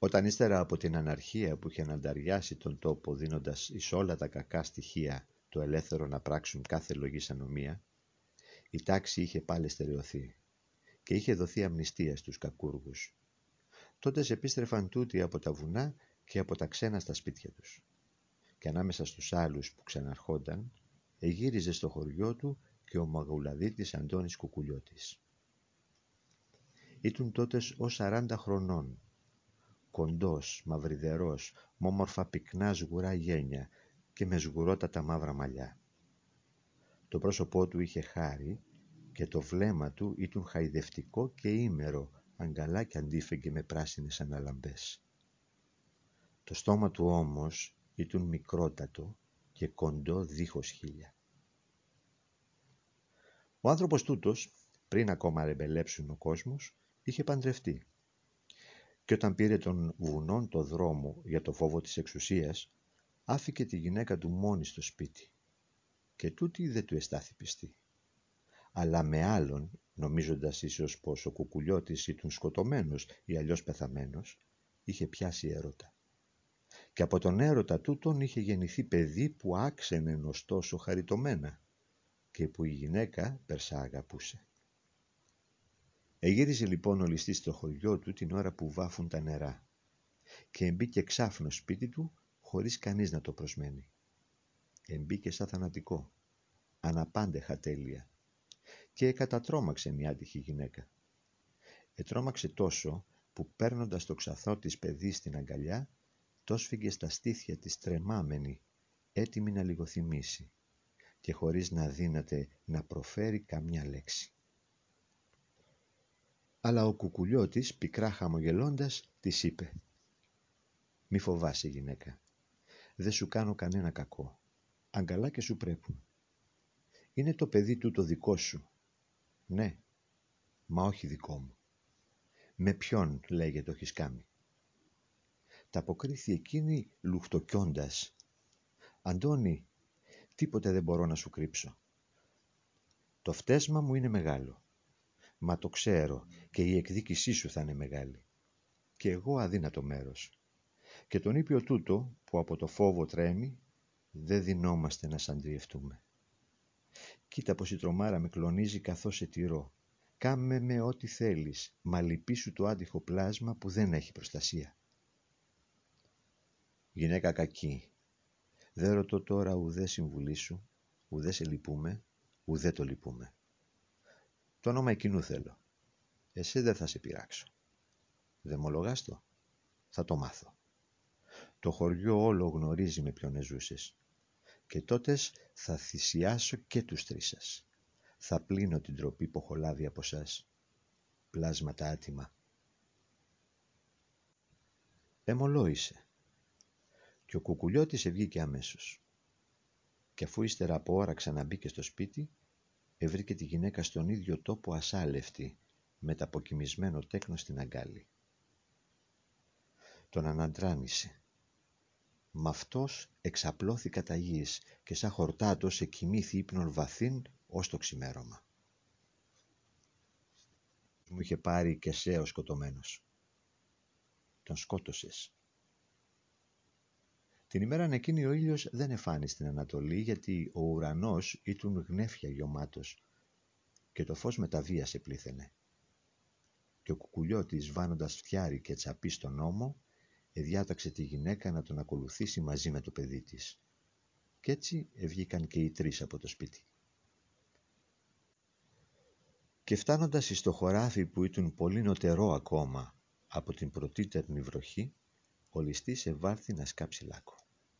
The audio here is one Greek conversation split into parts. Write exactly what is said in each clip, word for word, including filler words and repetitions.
Όταν ύστερα από την αναρχία που είχε ανανταριάσει τον τόπο δίνοντας εις όλα τα κακά στοιχεία το ελεύθερο να πράξουν κάθε λογής ανομία, η τάξη είχε πάλι στερεωθεί και είχε δοθεί αμνηστία στους κακούργους. Τότε επίστρεφαν τούτοι από τα βουνά και από τα ξένα στα σπίτια τους. Και ανάμεσα στους άλλους που ξαναρχόνταν, εγύριζε στο χωριό του και ο Μαγουλαδίτης Αντώνης Κουκουλιώτης. Ήτουν τότε ως σαράντα χρονών, κοντός, μαυριδερός, μ' όμορφα πυκνά σγουρά γένια και με σγουρότατα μαύρα μαλλιά. Το πρόσωπό του είχε χάρη και το βλέμμα του ήτουν χαϊδευτικό και ήμερο, αγκαλά κι αντίφεγγε με πράσινες αναλαμπές. Το στόμα του όμως ήτουν μικρότατο και κοντό δίχως χείλια. Ο άνθρωπος τούτος, πριν ακόμα ρεμπελέψουν ο κόσμος, είχε παντρευτεί. Και όταν πήρε των βουνών το δρόμο για το φόβο της εξουσίας, άφηκε τη γυναίκα του μόνη στο σπίτι. Και τούτη δεν του εστάθη πιστή. Αλλά με άλλον, νομίζοντας ίσως πως ο Κουκουλιώτης ήτουν σκοτωμένος ή αλλιώς πεθαμένος, είχε πιάσει έρωτα. Και από τον έρωτα τούτον είχε γεννηθεί παιδί που άξενε ωστόσο χαριτωμένα και που η γυναίκα περσά αγαπούσε. Εγύριζε λοιπόν ο ληστής στο χωριό του την ώρα που βάφουν τα νερά και εμπήκε ξάφνο σπίτι του χωρίς κανείς να το προσμένει. Εμπήκε σαν θανατικό, αναπάντεχα τέλεια, και κατατρόμαξε μια άτυχη γυναίκα. Ετρόμαξε τόσο που παίρνοντας το ξαθρό της παιδί στην αγκαλιά, το σφίγγε στα στήθια της τρεμάμενη, έτοιμη να λιγοθυμήσει και χωρίς να δύναται να προφέρει καμιά λέξη. Αλλά ο Κουκουλιώτης, πικρά χαμογελώντας, της είπε: «Μη φοβάσαι, γυναίκα, δεν σου κάνω κανένα κακό, αγκαλά και σου πρέπουν. Είναι το παιδί του το δικό σου. Ναι, μα όχι δικό μου. Με ποιον, λέγε, το έχεις κάνει?» Τα αποκρίθη εκείνη λουχτοκιώντας: «Αντώνη, τίποτε δεν μπορώ να σου κρύψω. Το φτέσμα μου είναι μεγάλο, μα το ξέρω και η εκδίκησή σου θα είναι μεγάλη. Και εγώ αδύνατο μέρος. Και τον ήπιο τούτο που από το φόβο τρέμει, δεν δινόμαστε να σαντριευτούμε. Κοίτα πως η τρομάρα με κλονίζει καθώς σε τηρώ. Κάμε με ό,τι θέλεις, μα λυπήσου το άντυχο πλάσμα που δεν έχει προστασία». «Γυναίκα κακή, δεν ρωτώ τώρα ουδέ συμβουλή σου, ουδέ σε λυπούμε, ουδέ το λυπούμε. Το όνομα εκείνου θέλω. Εσύ δεν θα σε πειράξω. Δεν μ' ολογάς το? Θα το μάθω. Το χωριό όλο γνωρίζει με ποιον εζούσες. Και τότες θα θυσιάσω και τους τρεις σας. Θα πλύνω την τροπή που έχω λάβει από σας. Πλάσματα άτιμα». Εμολόησε. Και ο Κουκουλιώτης ευγήκε αμέσως. Και αφού ύστερα από ώρα ξαναμπήκε στο σπίτι, ευρήκε τη γυναίκα στον ίδιο τόπο ασάλευτη, με τα αποκοιμισμένο τέκνο στην αγκάλη. Τον αναντράνησε. Μ' αυτός εξαπλώθη κατά γης και σαν χορτάτος εκοιμήθη ύπνον βαθύν ως το ξημέρωμα. Μου είχε πάρει και σε ο σκοτωμένος. Τον σκότωσες. Την ημέραν εκείνη ο ήλιος δεν εφάνει στην Ανατολή, γιατί ο ουρανός ήτουν γνέφια γεωμάτος και το φως με τα βίας επλήθαινε. Και ο Κουκουλιώτης, βάνοντας φτιάρι και τσαπί στον ώμο, εδιάταξε τη γυναίκα να τον ακολουθήσει μαζί με το παιδί της. Κι έτσι ευγήκαν και οι τρεις από το σπίτι. Και φτάνοντας εις το χωράφι που ήτουν πολύ νωτερό ακόμα από την πρωτήτερνη βροχή, ο ληστής ευάρθη να σκάψει λάκκο.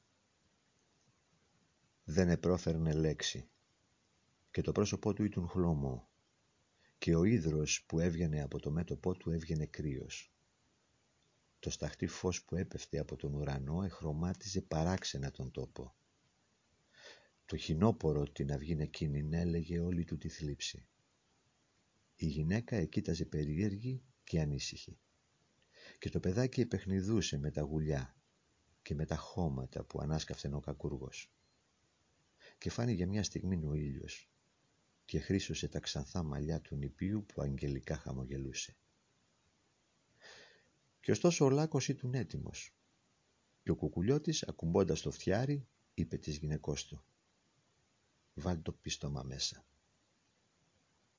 Δεν επρόφερνε λέξη και το πρόσωπό του ήτουν χλωμό και ο ύδρος που έβγαινε από το μέτωπό του έβγαινε κρύος. Το σταχτή φως που έπεφτε από τον ουρανό εχρωμάτιζε παράξενα τον τόπο. Το χινόπορο την αυγήν εκείνην έλεγε όλη του τη θλίψη. Η γυναίκα εκοίταζε περίεργη και ανήσυχη και το παιδάκι επαιχνιδούσε με τα γουλιά και με τα χώματα που ανάσκαφτεν ο κακούργος. Και φάνη για μια στιγμή ο ήλιος και χρύσωσε τα ξανθά μαλλιά του νηπίου που αγγελικά χαμογελούσε. Και ωστόσο ο Λάκκος ήταν έτοιμος. Και ο Κουκουλιώτης, ακουμπώντας το φτιάρι, είπε της γυναικός του: «Βάλ' το πίστομα μέσα».